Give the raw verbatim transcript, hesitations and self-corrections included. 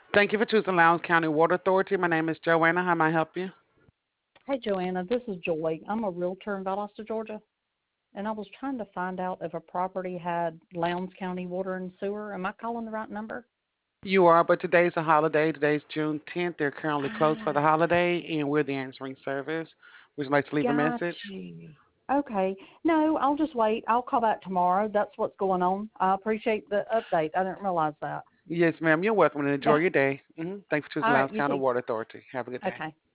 Thank you for choosing Lowndes County Water Authority. My name is Joanna. How may I help you? Hey, Joanna, this is Joy. I'm a realtor in Valdosta, Georgia, and I was trying to find out if a property had Lowndes County water and sewer. Am I calling the right number? You are, but today's a holiday. Today's June tenth. They're currently closed for the Ah, holiday, and we're the answering service. Would you like to leave a got message? you. Okay. No, I'll just wait. I'll call back tomorrow. That's what's going on. I appreciate the update. I didn't realize that. Yes, ma'am. You're welcome and enjoy your day. hmm Thanks for choosing All right, Lowndes you County too. Water Authority. Have a good day. Okay.